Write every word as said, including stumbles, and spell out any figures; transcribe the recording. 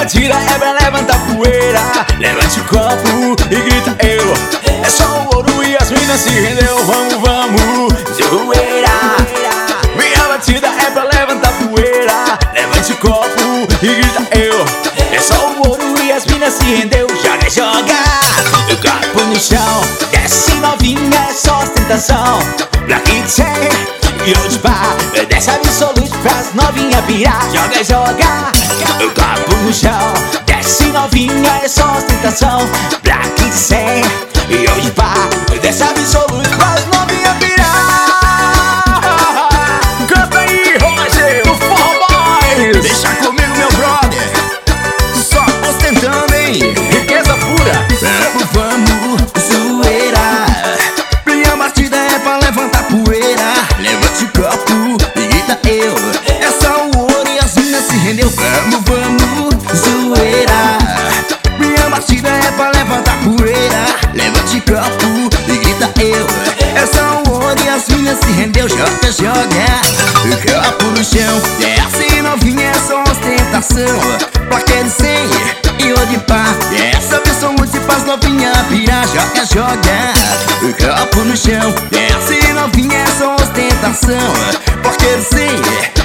batida é pra levantar poeira. Levante o copo e grita eu. É só o ouro e as minas se rendeu. Vamos, vamos, zoeira. Minha batida é pra levantar poeira. Levante o copo e grita eu. É só o ouro e as minas se rendeu. Joga, joga o copo no chão. Desce novinha, é só ostentação. Black Chain e hoje pá. Desce absolute pras novinha pirar. Joga, joga o copo no chão. Desce novinha, é só ostentação. Black Chain e hoje pá. Desce absolute pras novinha pirar. Canta aí, Roger, do Forró Boys. Deixa comigo, meu brother. Só ostentando, hein? Riqueza pura. Vamos, vamos, zoeira. Minha batida é pra levantar poeira. Levante o copo e grita eu. É só o ouro e as minas se rendeu. Vamos, vamos, zoeira. Minha batida é pra levantar poeira. Levante o copo e grita eu. É só o ouro e as minas se rendeu. Joga, joga o copo no chão. Desce novinha, é só ostentação. Plaquete sem e o de pá. Essa absolute pras novinha pirar. Joga, joga o copo no chão. Desce novinha, é só ostentação. Plaquete sem